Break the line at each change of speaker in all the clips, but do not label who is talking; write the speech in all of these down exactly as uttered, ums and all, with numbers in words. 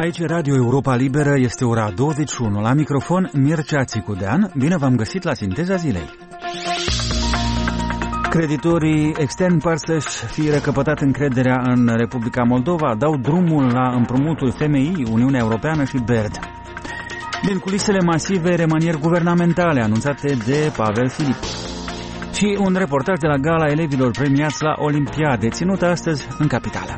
Aici Radio Europa Liberă, este ora douăzeci și unu. La microfon Mircea Țicudean. Bine v-am găsit la Sinteza Zilei. Creditorii externi par să-și fi recăpătat încrederea în Republica Moldova, dau drumul la împrumutul F M I, Uniunea Europeană și B E R D. Din culisele masive remanieri guvernamentale anunțate de Pavel Filip. Și un reportaj de la gala elevilor premiați la Olimpiade, ținută astăzi în capitală.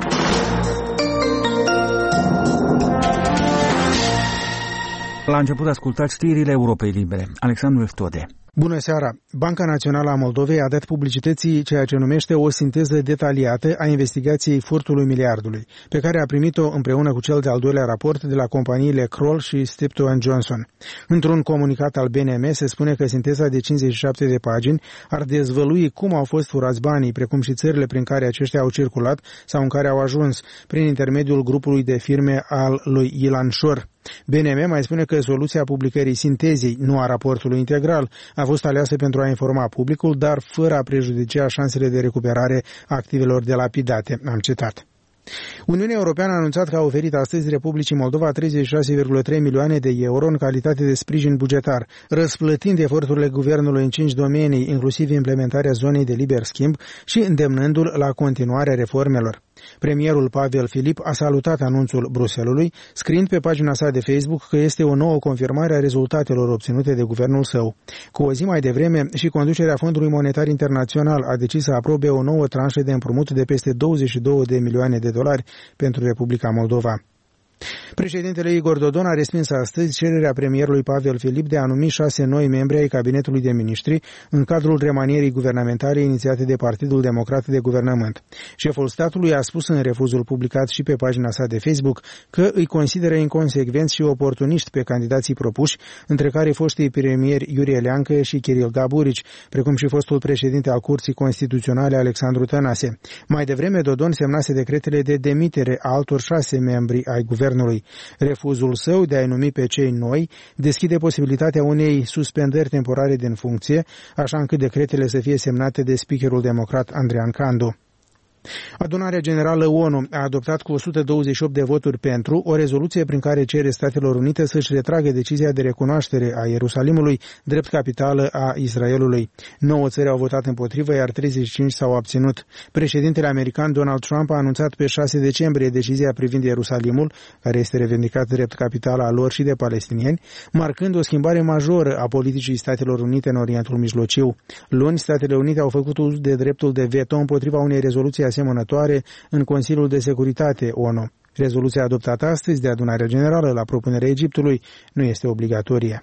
La început ascultați știrile Europei Libere. Alexandru Eftode.
Bună seara! Banca Națională a Moldovei a dat publicității ceea ce numește o sinteză detaliată a investigației furtului miliardului, pe care a primit-o împreună cu cel de-al doilea raport de la companiile Kroll și Steptoe and Johnson. Într-un comunicat al B N M se spune că sinteza de cincizeci și șapte de pagini ar dezvălui cum au fost furați banii, precum și țările prin care aceștia au circulat sau în care au ajuns, prin intermediul grupului de firme al lui Ilan Șor. B N M mai spune că soluția publicării sintezei, nu a raportului integral, a fost aleasă pentru a informa publicul, dar fără a prejudicia șansele de recuperare a activelor delapidate, am citat. Uniunea Europeană a anunțat că a oferit astăzi Republicii Moldova treizeci și șase virgulă trei milioane de euro în calitate de sprijin bugetar, răsplătind eforturile guvernului în cinci domenii, inclusiv implementarea zonei de liber schimb și îndemnându-l la continuarea reformelor. Premierul Pavel Filip a salutat anunțul Bruxellesului, scriind pe pagina sa de Facebook că este o nouă confirmare a rezultatelor obținute de guvernul său. Cu o zi mai devreme, și conducerea Fondului Monetar Internațional a decis să aprobe o nouă tranșă de împrumut de peste douăzeci și două de milioane de dolari pentru Republica Moldova. Președintele Igor Dodon a respins astăzi cererea premierului Pavel Filip de a numi șase noi membri ai cabinetului de miniștri în cadrul remanierii guvernamentale inițiate de Partidul Democrat de Guvernământ. Șeful statului a spus în refuzul publicat și pe pagina sa de Facebook că îi consideră inconsecvenți și oportuniști pe candidații propuși, între care foștii premieri Iurie Leancă și Kiril Gaburici, precum și fostul președinte al Curții Constituționale Alexandru Tănase. Mai devreme, Dodon semnase decretele de demitere a altor șase membri ai guvernului. Refuzul său de a-i numi pe cei noi deschide posibilitatea unei suspendări temporare din funcție, așa încât decretele să fie semnate de speakerul democrat Andrian Candu. Adunarea Generală ONU a adoptat cu o sută douăzeci și opt de voturi pentru o rezoluție prin care cere Statelor Unite să-și retragă decizia de recunoaștere a Ierusalimului drept capitală a Israelului. Nouă țări au votat împotrivă, iar treizeci și cinci s-au abținut. Președintele american Donald Trump a anunțat pe șase decembrie decizia privind Ierusalimul, care este revendicat drept capitala a lor și de palestinieni, marcând o schimbare majoră a politicii Statelor Unite în Orientul Mijlociu. Luni, Statele Unite au făcut uz de dreptul de veto împotriva unei rezoluții asemănătoare în Consiliul de Securitate ONU. Rezoluția adoptată astăzi de Adunarea Generală la propunerea Egiptului nu este obligatorie.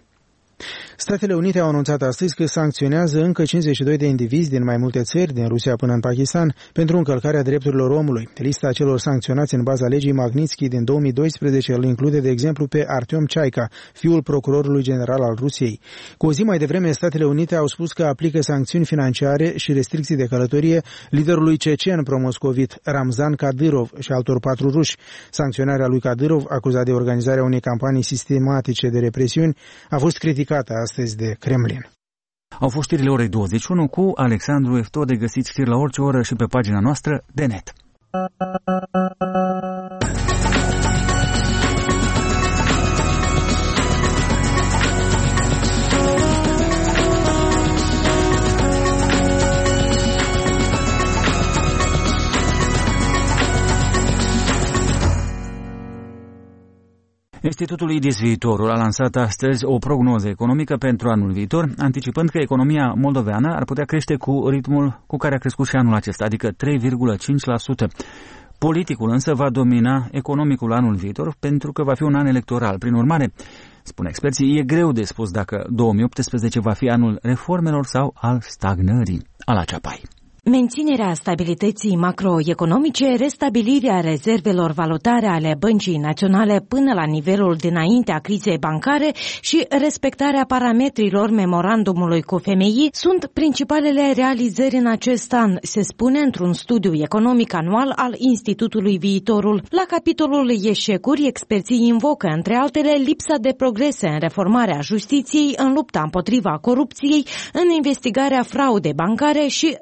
Statele Unite au anunțat astăzi că sancționează încă cincizeci și doi de indivizi din mai multe țări, din Rusia până în Pakistan, pentru încălcarea drepturilor omului. Lista celor sancționați în baza legii Magnitsky din două mii doisprezece îl include, de exemplu, pe Artyom Chaica, fiul procurorului general al Rusiei. Cu o zi mai devreme, Statele Unite au spus că aplică sancțiuni financiare și restricții de călătorie liderului cecen promoscovit Ramzan Kadyrov și altor patru ruși. Sancționarea lui Kadyrov, acuzat de organizarea unei campanii sistematice de represiuni, a fost criticată astăzi de Kremlin.
Au fost știrile orei douăzeci și unu cu Alexandru Eftode. Găsiți știri la orice oră și pe pagina noastră de net. Institutul I D I S Viitorul a lansat astăzi o prognoză economică pentru anul viitor, anticipând că economia moldoveană ar putea crește cu ritmul cu care a crescut și anul acesta, adică trei virgulă cinci la sută. Politicul însă va domina economicul anul viitor pentru că va fi un an electoral. Prin urmare, spun experții, e greu de spus dacă două mii optsprezece va fi anul reformelor sau al stagnării. Ala Ceapai.
Menținerea stabilității macroeconomice, restabilirea rezervelor valutare ale Băncii Naționale până la nivelul dinaintea crizei bancare și respectarea parametrilor memorandumului cu F M I sunt principalele realizări în acest an, se spune într-un studiu economic anual al Institutului Viitorul. La capitolul eșecuri, experții invocă, între altele, lipsa de progrese în reformarea justiției, în lupta împotriva corupției, în investigarea fraudei bancare și ratarea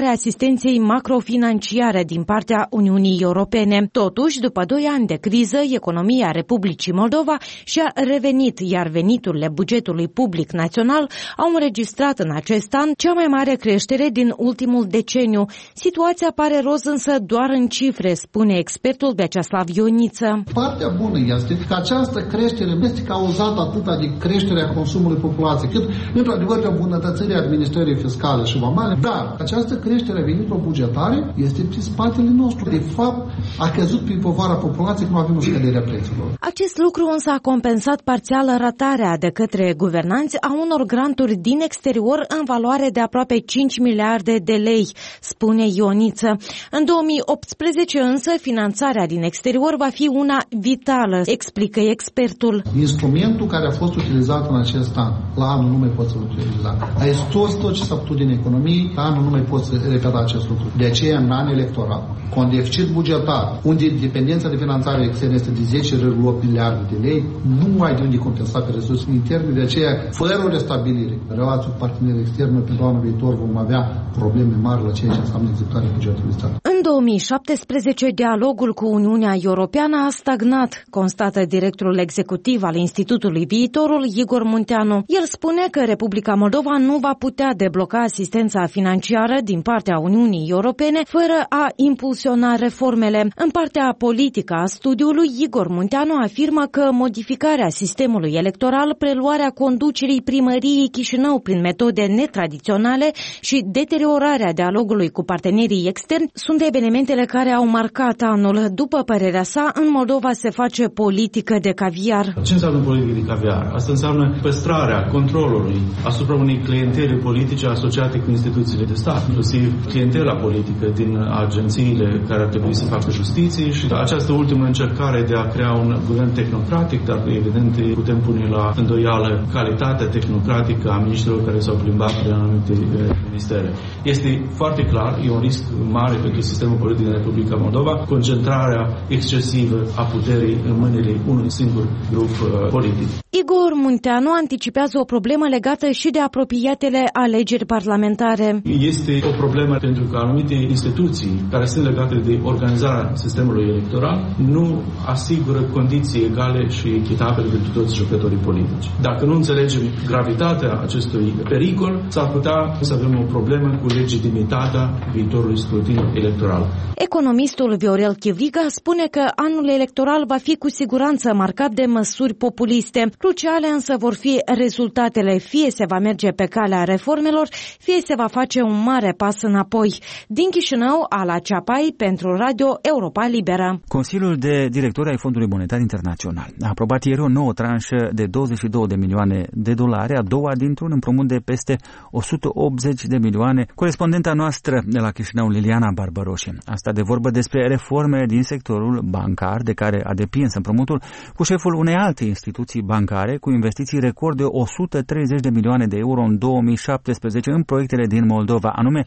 acordarea asistenței macrofinanciare din partea Uniunii Europene. Totuși, după doi ani de criză, economia Republicii Moldova și-a revenit, iar veniturile bugetului public național au înregistrat în acest an cea mai mare creștere din ultimul deceniu. Situația pare roz însă doar în cifre, spune expertul Vyacheslav Ioniță.
Partea bună este că această creștere nu este cauzată atât de creșterea consumului populației, cât într-adevăr de îmbunătățirea administrării fiscale și vamale, dar această creștere a veniturilor bugetare este pe spatele nostru. De fapt, a căzut prin povara populației că nu avem o scădere a prețurilor.
Acest lucru însă a compensat parțial ratarea de către guvernanți a unor granturi din exterior în valoare de aproape cinci miliarde de lei, spune Ioniță. În două mii optsprezece însă, finanțarea din exterior va fi una vitală, explică expertul.
Instrumentul care a fost utilizat în acest an, la anul nu mai poți să-l utiliza. Ai stors tot ce s-a putut din economie, la anul nu mai poți să repeta acest lucru. De aceea, în an electoral, cu un deficit bugetar, unde dependența de finanțare externă este de zece virgulă opt miliarde de lei, nu ai de unde compensa pe resursele interne, de aceea, fără o restabilire, relații cu parteneri externi, pentru anul viitor vom avea probleme mari la ceea ce înseamnă executarea bugetului stat.
În două mii șaptesprezece, dialogul cu Uniunea Europeană a stagnat, constată directorul executiv al Institutului Viitorul, Igor Munteanu. El spune că Republica Moldova nu va putea debloca asistența financiară din partea Uniunii Europene fără a impulsiona reformele. În partea politică a studiului, Igor Munteanu afirmă că modificarea sistemului electoral, preluarea conducerii primăriei Chișinău prin metode netradiționale și deteriorarea dialogului cu partenerii externi sunt evenimentele care au marcat anul. După părerea sa, în Moldova se face politică de caviar.
Ce înseamnă politică de caviar? Asta înseamnă păstrarea controlului asupra unei clientele politice asociate cu instituțiile de stat, inclusiv clientela politică din agențiile care ar trebui să facă justiție și această ultimă încercare de a crea un guvern tehnocratic, dar evident putem pune la îndoială calitatea tehnocratică a miniștrilor care s-au plimbat prin anumite ministere. Este foarte clar, e un risc mare pentru sistemul politic din Republica Moldova, concentrarea excesivă a puterii în mâinile unui singur grup uh, politic.
Igor Munteanu anticipează o problemă legată și de apropiatele alegeri parlamentare.
Este o problemă pentru că anumite instituții care sunt legate de organizarea sistemului electoral nu asigură condiții egale și echitabile pentru toți jucătorii politici. Dacă nu înțelegem gravitatea acestui pericol, s-ar putea să avem o problemă cu legitimitatea viitorului scrutin electoral.
Economistul Viorel Chivriga spune că anul electoral va fi cu siguranță marcat de măsuri populiste. Cruciale însă vor fi rezultatele. Fie se va merge pe calea reformelor, fie se va face un mare pas înapoi. Din Chișinău, Ala Ceapai, pentru Radio Europa Liberă.
Consiliul de Directori ai Fondului Monetar Internațional a aprobat ieri o nouă tranșă de douăzeci și două de milioane de dolari, a doua dintr-un împrumut de peste o sută optzeci de milioane. Corespondenta noastră de la Chișinău, Liliana Barbaroși. Asta de vorbă despre reforme din sectorul bancar, de care a depins împrumutul cu șeful unei alte instituții bancare, cu investiții record de o sută treizeci de milioane de euro în două mii șaptesprezece în proiectele din Moldova, anume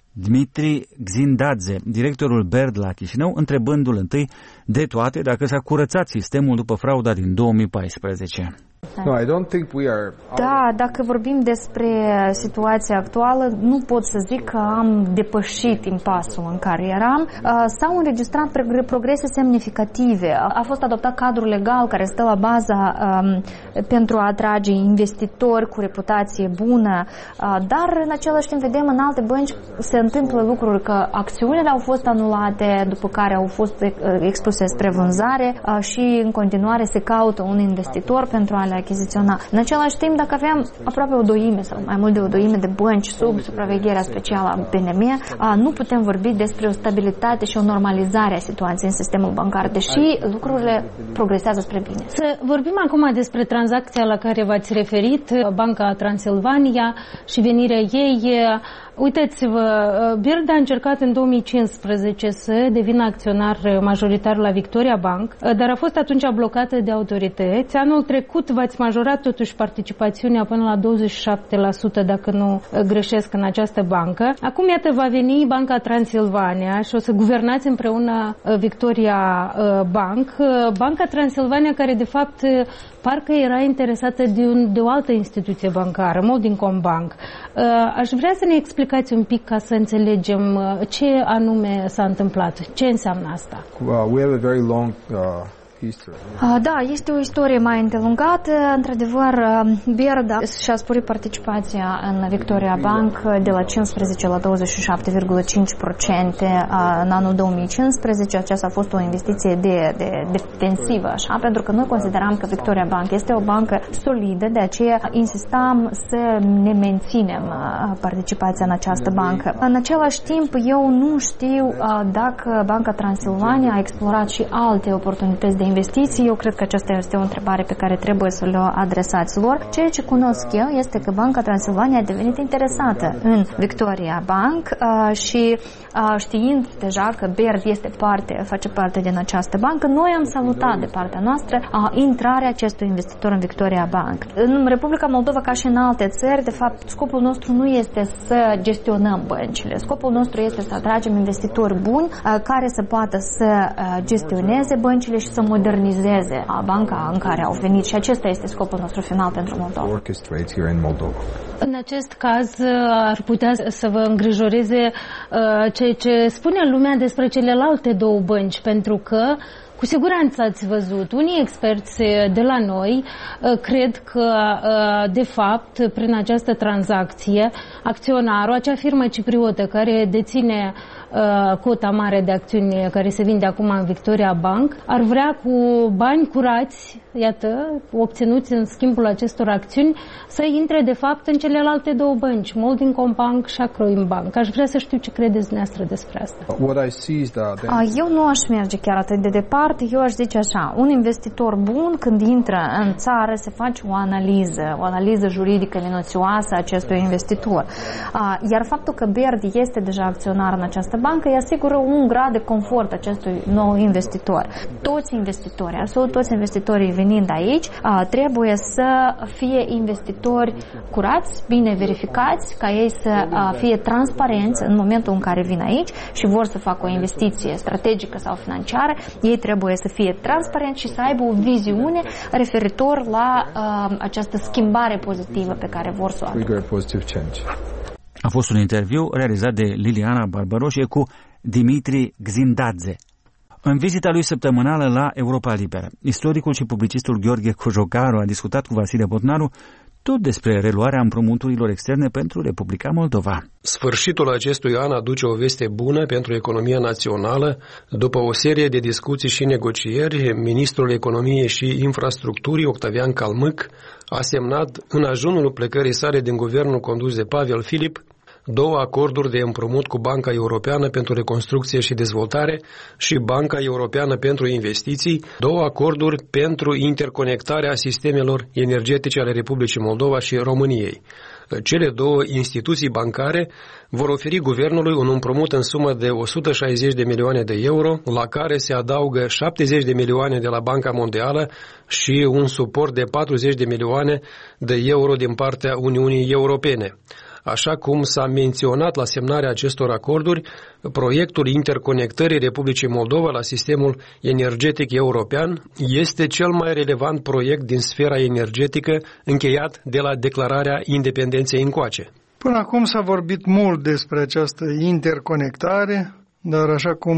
Dmitri Xindadze, directorul B E R D la Chișinău, întrebându-l întâi de toate dacă s-a curățat sistemul după frauda din două mii paisprezece.
No, I don't think we are...
Da, dacă vorbim despre situația actuală, nu pot să zic că am depășit impasul în care eram. S-au înregistrat progrese semnificative. A fost adoptat cadrul legal care stă la baza um, pentru a atrage investitori cu reputație bună, uh, dar în același timp vedem în alte bănci se întâmplă lucruri că acțiunile au fost anulate, după care au fost expuse spre vânzare uh, și în continuare se caută un investitor pentru a le achiziționa. În același timp, dacă aveam aproape o doime sau mai mult de o doime de bănci sub supravegherea specială a B N M, nu putem vorbi despre o stabilitate și o normalizare a situației în sistemul bancar, deși lucrurile progresează spre bine.
Să vorbim acum despre tranzacția la care v-ați referit, Banca Transilvania și venirea ei. Uitați-vă, B E R D a încercat în două mii cincisprezece să devină acționar majoritar la Victoria Bank, dar a fost atunci blocată de autorități. Anul trecut v-ați majorat totuși participațiunea până la douăzeci și șapte la sută, dacă nu greșesc, în această bancă. Acum, iată, va veni Banca Transilvania și o să guvernați împreună Victoria Bank. Banca Transilvania, care de fapt parcă era interesată de, un, de o altă instituție bancară, Molding Bank. Aș vrea să ne explicați un pic ca să înțelegem ce anume s-a întâmplat. Ce înseamnă asta?
Well, we have a very long uh...
Da, este o istorie mai îndelungată. Într-adevăr, B E R D și-a sporit participația în Victoria Bank de la cincisprezece la douăzeci și șapte virgulă cinci la sută în anul două mii cincisprezece. Aceasta a fost o investiție de, de defensivă, așa, pentru că noi consideram că Victoria Bank este o bancă solidă, de aceea insistam să ne menținem participația în această bancă. În același timp, eu nu știu dacă Banca Transilvania a explorat și alte oportunități de investiții. Eu cred că aceasta este o întrebare pe care trebuie să le adresați lor. Ceea ce cunosc eu este că Banca Transilvania a devenit interesată în Victoria Bank uh, și uh, știind deja că B E R D este parte, face parte din această bancă, noi am salutat de partea noastră uh, intrarea acestui investitor în Victoria Bank. În Republica Moldova, ca și în alte țări, de fapt, scopul nostru nu este să gestionăm băncile. Scopul nostru este să atragem investitori buni uh, care să poată să uh, gestioneze băncile și să modernizeze banca în care au venit și acesta este scopul nostru final pentru Moldova.
În acest caz ar putea să vă îngrijoreze ceea ce spune lumea despre celelalte două bănci, pentru că cu siguranță ați văzut, unii experți de la noi cred că, de fapt, prin această tranzacție, acționarul, acea firmă cipriotă care deține cota mare de acțiuni care se vinde acum în Victoria Bank, ar vrea cu bani curați, iată, obținuți în schimbul acestor acțiuni, să intre, de fapt, în celelalte două bănci, Molding Bank și Acroim Bank. Aș vrea să știu ce credeți dumneavoastră despre asta.
Eu nu aș merge chiar atât de departe. Eu aș zice așa, un investitor bun, când intră în țară, se face o analiză, o analiză juridică minuțioasă a acestui investitor. Iar faptul că B E R D este deja acționar în această bancă îi asigură un grad de confort acestui nou investitor. Toți investitorii, absolut toți investitorii venind aici, trebuie să fie investitori curați, bine verificați, ca ei să fie transparenți în momentul în care vin aici și vor să facă o investiție strategică sau financiară. Ei trebuie să fie transparenți și să aibă o viziune referitor la uh, această schimbare pozitivă pe care vor să o aibă.
A fost un interviu realizat de Liliana Barbaroșie cu Dimitri Gzindadze. În vizita lui săptămânală la Europa Liberă, istoricul și publicistul Gheorghe Cojocaru a discutat cu Vasile Botnaru tot despre reluarea împrumuturilor externe pentru Republica Moldova.
Sfârșitul acestui an aduce o veste bună pentru economia națională. După o serie de discuții și negocieri, ministrul economiei și infrastructurii, Octavian Calmâc, a semnat în ajunul plecării sale din guvernul condus de Pavel Filip două acorduri de împrumut cu Banca Europeană pentru Reconstrucție și Dezvoltare și Banca Europeană pentru Investiții, două acorduri pentru interconectarea sistemelor energetice ale Republicii Moldova și României. Cele două instituții bancare vor oferi guvernului un împrumut în sumă de o sută șaizeci de milioane de euro, la care se adaugă șaptezeci de milioane de la Banca Mondială și un suport de patruzeci de milioane de euro din partea Uniunii Europene. Așa cum s-a menționat la semnarea acestor acorduri, proiectul interconectării Republicii Moldova la sistemul energetic european este cel mai relevant proiect din sfera energetică încheiat de la declararea independenței încoace.
Până acum s-a vorbit mult despre această interconectare, dar așa cum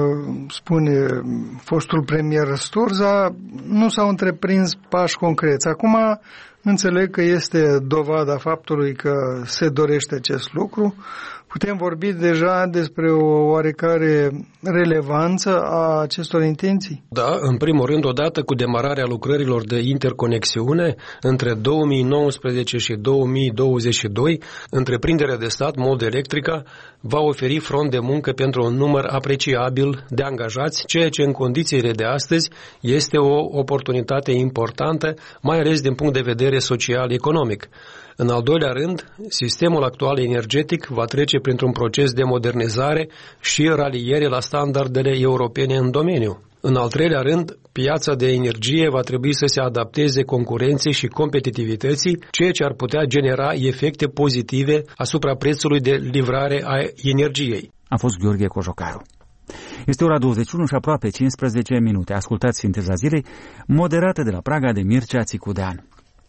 spune fostul premier Sturza, nu s-au întreprins pași concreți. Acum înțeleg că este dovada faptului că se dorește acest lucru. Putem vorbi deja despre o oarecare relevanță a acestor intenții?
Da, în primul rând, odată cu demararea lucrărilor de interconexiune între două mii nouăsprezece și două mii douăzeci și doi, întreprinderea de stat Moldelectrica va oferi front de muncă pentru un număr apreciabil de angajați, ceea ce în condițiile de astăzi este o oportunitate importantă, mai ales din punct de vedere social-economic. În al doilea rând, sistemul actual energetic va trece printr-un proces de modernizare și raliere la standardele europene în domeniu. În al treilea rând, piața de energie va trebui să se adapteze concurenței și competitivității, ceea ce ar putea genera efecte pozitive asupra prețului de livrare a energiei.
A fost Gheorghe Cojocaru. Este ora douăzeci și unu și aproape cincisprezece minute. Ascultați Sinteza Zilei, moderată de la Praga de Mircea Țicudean.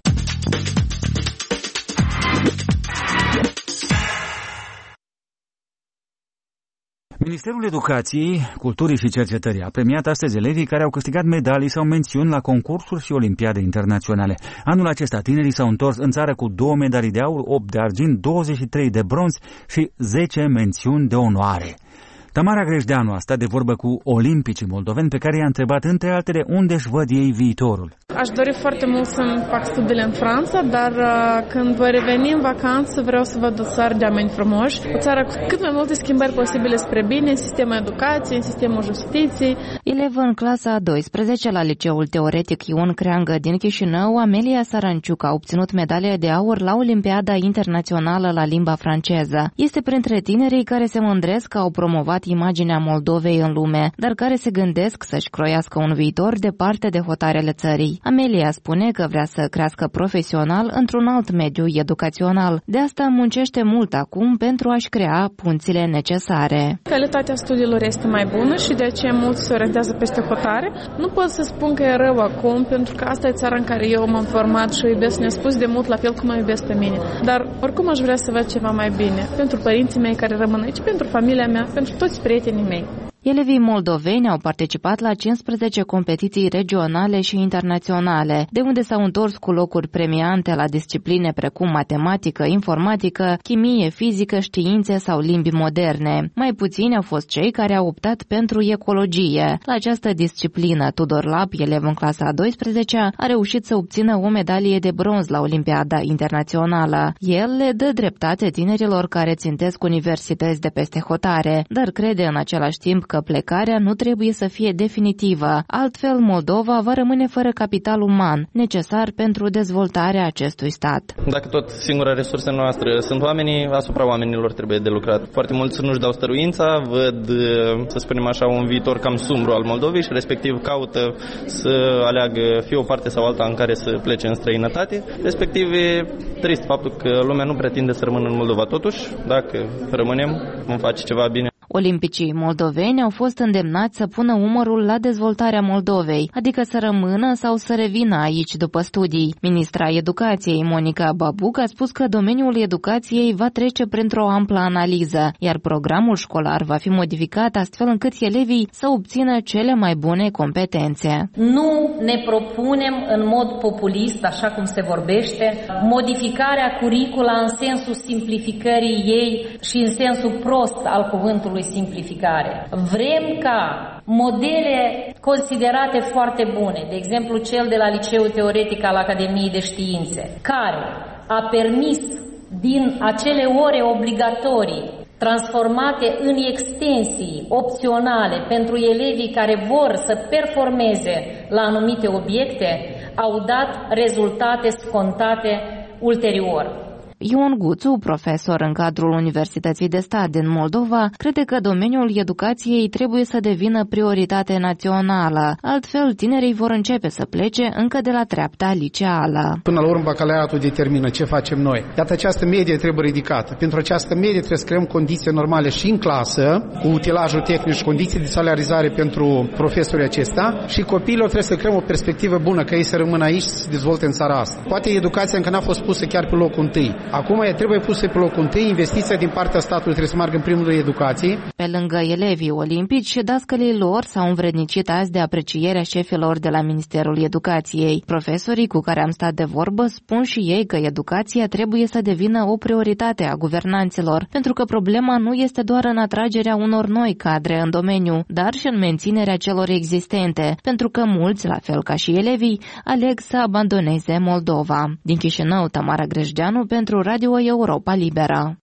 Ministerul Educației, Culturii și Cercetării a premiat astăzi elevii care au câștigat medalii sau mențiuni la concursuri și olimpiade internaționale. Anul acesta tinerii s-au întors în țară cu două medalii de aur, opt de argint, douăzeci și trei de bronz și zece mențiuni de onoare. Tamara Grejdeanu a stat de vorbă cu olimpicii moldoveni pe care i-a întrebat între altele unde își văd ei viitorul.
Aș dori foarte mult să-mi fac studiile în Franța, dar uh, când voi reveni în vacanță vreau să văd o țară de oameni frumoși, o țară cu cât mai multe schimbări posibile spre bine în sistemul educației, în sistemul justiției.
Elevă în clasa a douăsprezecea la Liceul Teoretic Ion Creangă din Chișinău, Amelia Saranciuc a obținut medalia de aur la Olimpiada Internațională la limba franceză. Este printre tinerii care se mândresc că au promovat imaginea Moldovei în lume, dar care se gândesc să-și croiască un viitor departe de hotarele țării. Amelia spune că vrea să crească profesional într-un alt mediu educațional. De asta muncește mult acum pentru a-și crea punțile necesare.
Calitatea studiilor este mai bună și de aceea mulți se orientează peste hotare. Nu pot să spun că e rău acum, pentru că asta e țara în care eu m-am format și o iubesc nespus de mult, la fel cum mă iubesc pe mine. Dar oricum aș vrea să văd ceva mai bine pentru părinții mei care rămân aici, pentru familia mea, pentru toți prietenii mei.
Elevii moldoveni au participat la cincisprezece competiții regionale și internaționale, de unde s-au întors cu locuri premiante la discipline precum matematică, informatică, chimie, fizică, științe sau limbi moderne. Mai puțini au fost cei care au optat pentru ecologie. La această disciplină, Tudor Lap, elev în clasa a douăsprezecea, a reușit să obțină o medalie de bronz la Olimpiada Internațională. El le dă dreptate tinerilor care țintesc universități de peste hotare, dar crede în același timp că plecarea nu trebuie să fie definitivă, altfel Moldova va rămâne fără capital uman, necesar pentru dezvoltarea acestui stat.
Dacă tot singura resursă noastră sunt oamenii, asupra oamenilor trebuie de lucrat. Foarte mulți nu-și dau stăruința, văd, să spunem așa, un viitor cam sumbru al Moldovei și respectiv caută să aleagă fie o parte sau alta în care să plece în străinătate. Respectiv e trist faptul că lumea nu pretinde să rămână în Moldova. Totuși, dacă rămânem, vom face ceva bine.
Olimpicii moldoveni au fost îndemnați să pună umărul la dezvoltarea Moldovei, adică să rămână sau să revină aici după studii. Ministra Educației, Monica Babuc, a spus că domeniul educației va trece printr-o amplă analiză, iar programul școlar va fi modificat astfel încât elevii să obțină cele mai bune competențe.
Nu ne propunem în mod populist, așa cum se vorbește, modificarea curicula în sensul simplificării ei și în sensul prost al cuvântului simplificare. Vrem ca modele considerate foarte bune, de exemplu cel de la Liceul Teoretic al Academiei de Științe, care a permis din acele ore obligatorii transformate în extensii opționale pentru elevii care vor să performeze la anumite obiecte, au dat rezultate scontate ulterior.
Ion Guțu, profesor în cadrul Universității de Stat din Moldova, crede că domeniul educației trebuie să devină prioritate națională. Altfel, tinerii vor începe să plece încă de la treapta liceală.
Până la urmă, bacalaureatul determină ce facem noi. Iată, această medie trebuie ridicată. Pentru această medie trebuie să creăm condiții normale și în clasă, cu utilajul tehnic și condiții de salarizare pentru profesorii acesta, și copiilor trebuie să creăm o perspectivă bună, ca ei să rămână aici și să se dezvolte în țara asta. Poate educația încă n-a fost pusă chiar pe locul întâi. Acum e trebuie pusă pe locul întâi, investiția din partea statului trebuie să meargă în primul rând educație.
Pe lângă elevii olimpici, dascălii lor s-au învrednicit azi de aprecierea șefilor de la Ministerul Educației. Profesorii cu care am stat de vorbă spun și ei că educația trebuie să devină o prioritate a guvernanților, pentru că problema nu este doar în atragerea unor noi cadre în domeniu, dar și în menținerea celor existente, pentru că mulți, la fel ca și elevii, aleg să abandoneze Moldova. Din Chișinău, Tamara Grejdeanu pentru Radio Europa Liberă.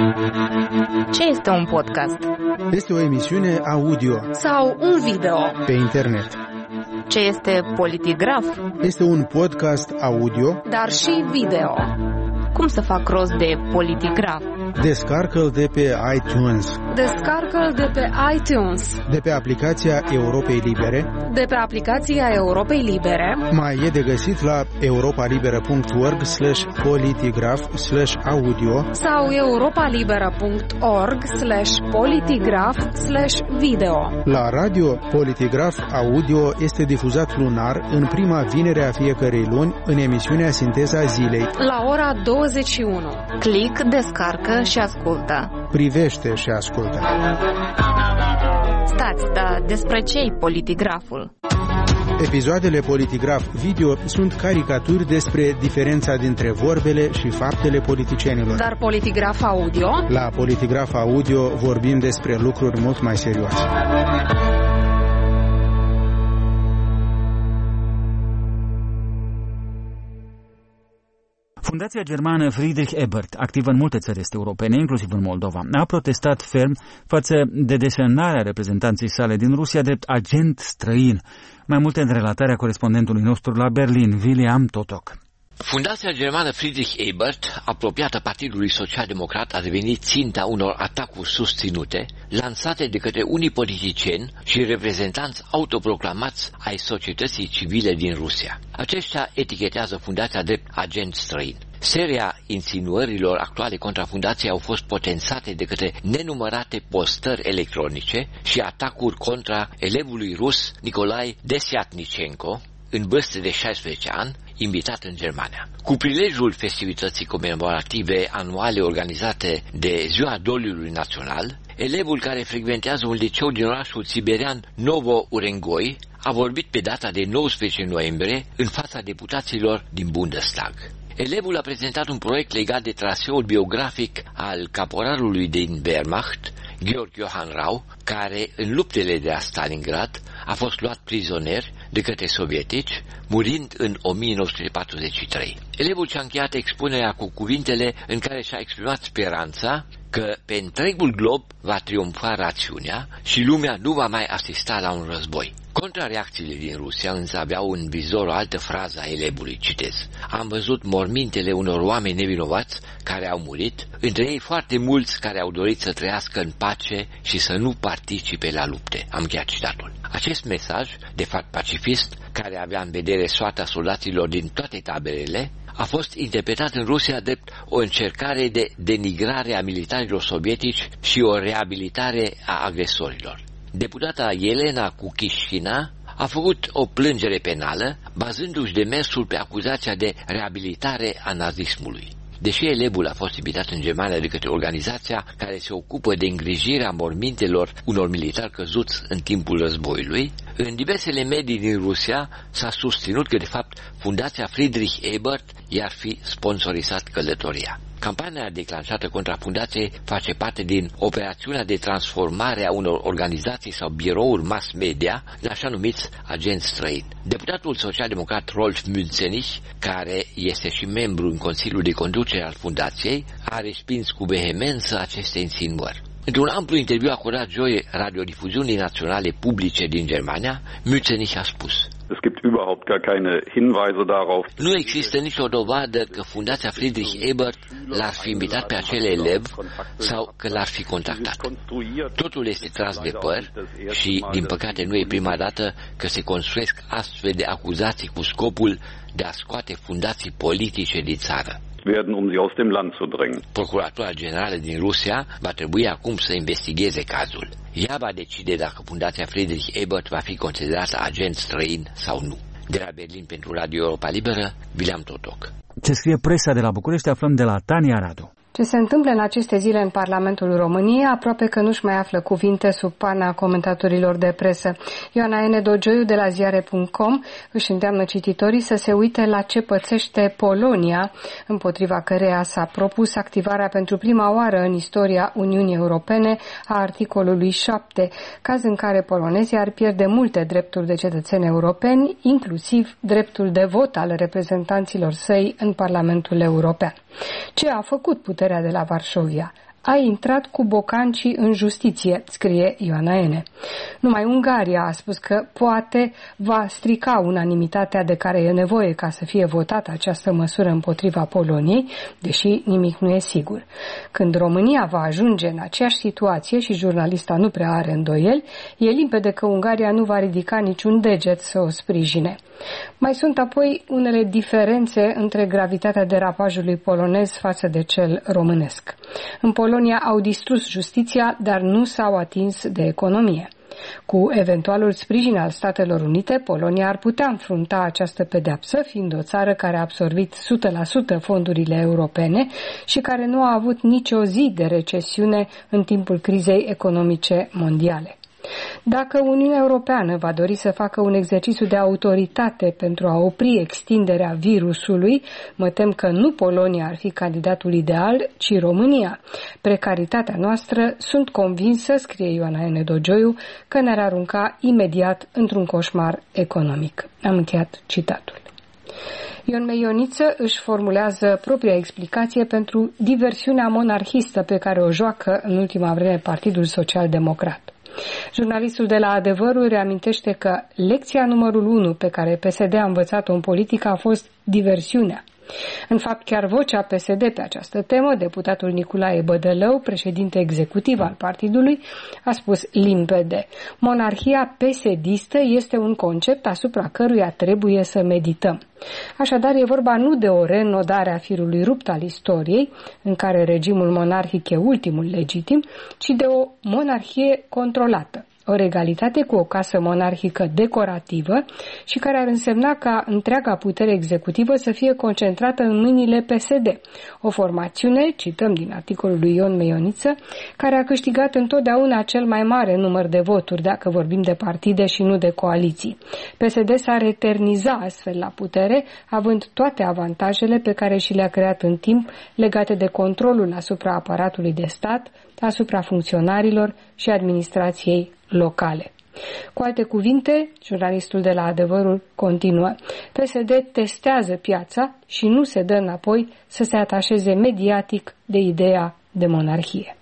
Ce este un podcast?
Este o emisiune audio
sau un video
pe internet.
Ce este Politigraf?
Este un podcast audio,
dar și video. Cum să fac rost de Politigraf?
Descarcă-l de pe iTunes.
Descarcă-l de pe iTunes,
de pe aplicația Europei Libere,
de pe aplicația Europei Libere.
Mai e de găsit la europalibera punct org slash politigraf slash audio
sau europalibera punct org slash politigraf slash video.
La radio, Politigraf Audio este difuzat lunar în prima vinere a fiecărei luni în emisiunea Sinteza Zilei.
La ora douăzeci și unu. Click, descarcă și ascultă.
Privește și ascultă.
Stați, dar despre ce-i Politigraful?
Episoadele Politigraf Video sunt caricaturi despre diferența dintre vorbele și faptele politicienilor.
Dar Politigraf Audio?
La Politigraf Audio vorbim despre lucruri mult mai serioase.
Fundația germană Friedrich Ebert, activă în multe țări este europene, inclusiv în Moldova, a protestat ferm față de desemnarea reprezentanței sale din Rusia drept agent străin. Mai multe în relatarea corespondentului nostru la Berlin, William Totok.
Fundația germană Friedrich Ebert, apropiată Partidului Social-Democrat, a devenit ținta unor atacuri susținute, lansate de către unii politicieni și reprezentanți autoproclamați ai societății civile din Rusia. Aceștia etichetează fundația drept agent străin. Seria insinuărilor actuale contra fundației au fost potențate de către nenumărate postări electronice și atacuri contra elevului rus Nicolae Desyatnichenko, în vârstă de șaisprezece ani, invitat în Germania. Cu prilejul festivității comemorative anuale organizate de Ziua Doliului Național, elevul care frecventează un liceu din orașul siberian Novo-Urengoi a vorbit pe data de nouăsprezece noiembrie în fața deputaților din Bundestag. Elevul a prezentat un proiect legat de traseul biografic al caporalului din Wehrmacht, Georg Johann Rau, care în luptele de la Stalingrad a fost luat prizonier de către sovietici, murind în o mie nouă sute patruzeci și trei. Elevul și-a încheiat expunerea cu cuvintele în care și-a exprimat speranța că pe întregul glob va triumfa rațiunea și lumea nu va mai asista la un război. Contrareacțiile din Rusia însă aveau în vizor o altă frază a elevului, citez: am văzut mormintele unor oameni nevinovați care au murit, între ei foarte mulți care au dorit să trăiască în pace și să nu participe la lupte. Am încheiat citatul. Acest mesaj, de fapt pacifist, care avea în vedere soarta soldaților din toate taberele, a fost interpretat în Rusia drept o încercare de denigrare a militarilor sovietici și o reabilitare a agresorilor. Deputata Elena Kukishina a făcut o plângere penală, bazându-și demersul pe acuzația de reabilitare a nazismului. Deși elevul a fost invitat în Germania de către organizația care se ocupă de îngrijirea mormintelor unor militari căzuți în timpul războiului, în diversele medii din Rusia s-a susținut că, de fapt, Fundația Friedrich Ebert i-ar fi sponsorizat călătoria. Campania declanșată contra fundației face parte din operațiunea de transformare a unor organizații sau birouri mass media în așa numiți agenți străini. Deputatul social-democrat Rolf Münzenich, care este și membru în Consiliul de Conducere al fundației, a respins cu vehemență aceste insinuări. Într-un amplu interviu acordat joi radiodifuziunii naționale publice din Germania, Münzenich a spus:
Es gibt überhaupt gar keine Hinweise darauf.
Nu există nicio dovadă că Fundația Friedrich Ebert l-ar fi invitat pe acel elev sau că l-ar fi contactat. Totul este tras de păr și, din păcate, nu e prima dată că se construiesc astfel de acuzații cu scopul de a scoate fundații politice din țară.
Werden, um sie aus dem Land zu drängen.
Procuratura Generală din Rusia va trebui acum să investigheze cazul. Ea va decide dacă Fundația Friedrich Ebert va fi considerată agent străin sau nu. De la Berlin pentru Radio Europa Liberă, William Totok.
Ce scrie presa de la București aflăm de la Tania Radu.
Ce se întâmplă în aceste zile în Parlamentul României aproape că nu-și mai află cuvinte sub pana comentatorilor de presă. Ioana N. Dogioiu de la ziare punct com își îndeamnă cititorii să se uite la ce pățește Polonia, împotriva căreia s-a propus activarea pentru prima oară în istoria Uniunii Europene a articolului șapte, caz în care polonezii ar pierde multe drepturi de cetățeni europeni, inclusiv dreptul de vot al reprezentanților săi în Parlamentul European. Ce a făcut puterea de la Varșovia? a intrat cu bocancii în justiție, scrie Ioana Ene. Numai Ungaria a spus că poate va strica unanimitatea de care e nevoie ca să fie votată această măsură împotriva Poloniei, deși nimic nu e sigur. Când România va ajunge în aceeași situație și jurnalista nu prea are îndoieli, e limpede că Ungaria nu va ridica niciun deget să o sprijine. Mai sunt apoi unele diferențe între gravitatea derapajului polonez față de cel românesc. În Polonia au distrus justiția, dar nu s-au atins de economie. Cu eventualul sprijin al Statelor Unite, Polonia ar putea înfrunta această pedeapsă, fiind o țară care a absorbit o sută la sută fondurile europene și care nu a avut nicio zi de recesiune în timpul crizei economice mondiale. Dacă Uniunea Europeană va dori să facă un exercițiu de autoritate pentru a opri extinderea virusului, mă tem că nu Polonia ar fi candidatul ideal, ci România. Precaritatea noastră, sunt convinsă, scrie Ioana Ene Dogioiu, că ne-ar arunca imediat într-un coșmar economic. Am încheiat citatul. Ion Meioniță își formulează propria explicație pentru diversiunea monarhistă pe care o joacă în ultima vreme Partidul Social Democrat. Jurnalistul de la Adevărul reamintește că lecția numărul unu pe care P S D a învățat-o în politică a fost diversiunea. În fapt, chiar vocea P S D pe această temă, deputatul Nicolae Bădălău, președinte executiv al partidului, a spus limpede: monarhia P S D-istă este un concept asupra căruia trebuie să medităm. Așadar, e vorba nu de o reînnodare a firului rupt al istoriei, în care regimul monarhic e ultimul legitim, ci de o monarhie controlată. O regalitate cu o casă monarhică decorativă și care ar însemna ca întreaga putere executivă să fie concentrată în mâinile P S D. O formațiune, cităm din articolul lui Ion Meioniță, care a câștigat întotdeauna cel mai mare număr de voturi, dacă vorbim de partide și nu de coaliții. P S D s-ar eterniza astfel la putere, având toate avantajele pe care și le-a creat în timp legate de controlul asupra aparatului de stat, asupra funcționarilor și administrației locale. Cu alte cuvinte, jurnalistul de la Adevărul continuă: P S D testează piața și nu se dă înapoi să se atașeze mediatic de ideea de monarhie.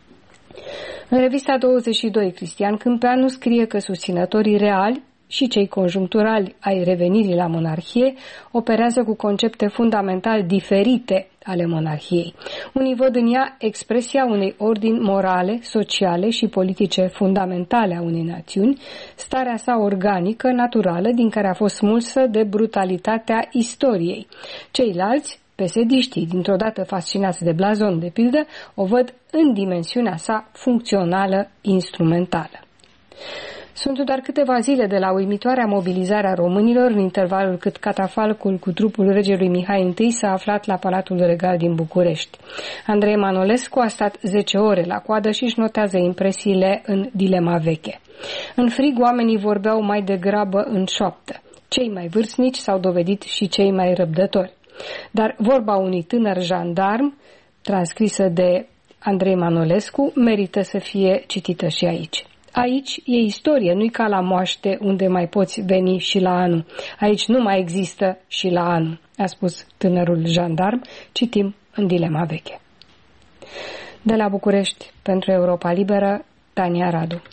În revista douăzeci și doi, Cristian Câmpeanu scrie că susținătorii reali și cei conjuncturali ai revenirii la monarhie operează cu concepte fundamental diferite ale monarhiei. Unii văd în ea expresia unei ordini morale, sociale și politice fundamentale a unei națiuni, starea sa organică, naturală, din care a fost smulsă de brutalitatea istoriei. Ceilalți, pesediștii, dintr-o dată fascinați de blazon, de pildă, o văd în dimensiunea sa funcțională, instrumentală. Sunt doar câteva zile de la uimitoarea mobilizare a românilor, în intervalul cât catafalcul cu trupul regelui Mihai I s-a aflat la Palatul Regal din București. Andrei Manolescu a stat zece ore la coadă și își notează impresiile în Dilema veche. În frig, oamenii vorbeau mai degrabă în șoaptă. Cei mai vârstnici s-au dovedit și cei mai răbdători. Dar vorba unui tânăr jandarm, transcrisă de Andrei Manolescu, merită să fie citită și aici. Aici e istorie, nu-i ca la moaște unde mai poți veni și la anul. Aici nu mai există și la anul, a spus tânărul jandarm. Citim în Dilema veche. De la București, pentru Europa Liberă, Tania Radu.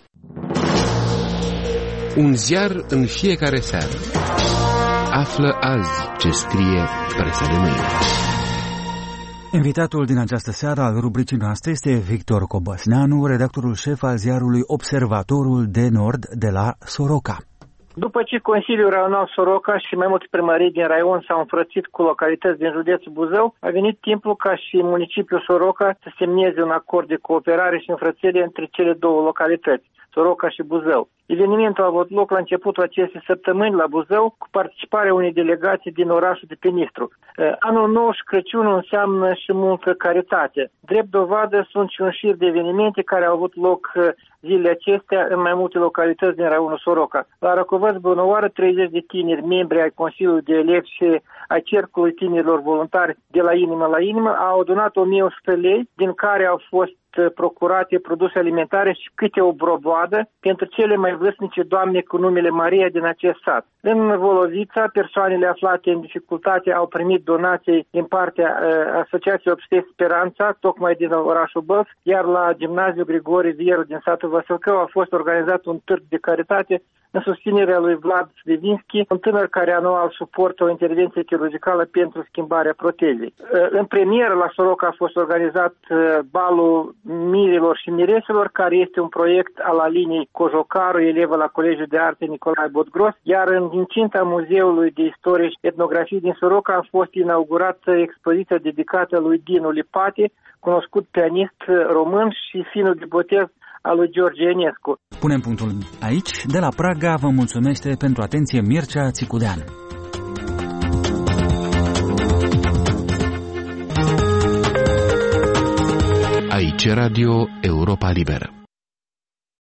Un ziar în fiecare seară. Află azi ce scrie presa de mâine.
Invitatul din această seară al rubricii noastre este Victor Cobăsneanu, redactorul șef al ziarului Observatorul de Nord de la Soroca.
După ce Consiliul Raional Soroca și mai multe primării din raion s-au înfrățit cu localități din județul Buzău, a venit timpul ca și municipiul Soroca să semneze un acord de cooperare și înfrățire între cele două localități, Soroca și Buzău. Evenimentul a avut loc la începutul acestei săptămâni la Buzău, cu participarea unei delegații din orașul de pe Nistru. Anul nou și Crăciunul înseamnă și multă caritate. Drept dovadă sunt și un șir de evenimente care au avut loc zilele acestea în mai multe localități din raionul Soroca. La Răcovăț, Bunăoară, treizeci de tineri, membri ai Consiliului de Elevi și ai Cercului Tinerilor Voluntari de la inimă la inimă, au adunat o mie o sută lei, din care au fost procurate produse alimentare și câte o broboadă pentru cele mai vârstnice doamne cu numele Maria din acest sat. În Volovița, persoanele aflate în dificultate au primit donații din partea uh, Asociației Obstet Speranța, tocmai din orașul Bălți, iar la Gimnaziul Grigore Vieru din satul Văsălcău a fost organizat un târg de caritate în susținerea lui Vlad Slivinski, un tânăr care anual suportă o intervenție chirurgicală pentru schimbarea protezei. În premieră la Soroca a fost organizat balul mirilor și mireselor, care este un proiect al Alinei Cojocaru, elevă la Colegiul de Arte Nicolae Botgros, iar în incinta Muzeului de Istorie și Etnografie din Soroca a fost inaugurată expoziția dedicată lui Dinu Lipati, cunoscut pianist român și finul de botez al lui George Enescu.
Punem punctul aici. De la Praga vă mulțumește pentru atenție Mircea Țicudean.
Aici Radio Europa Liberă.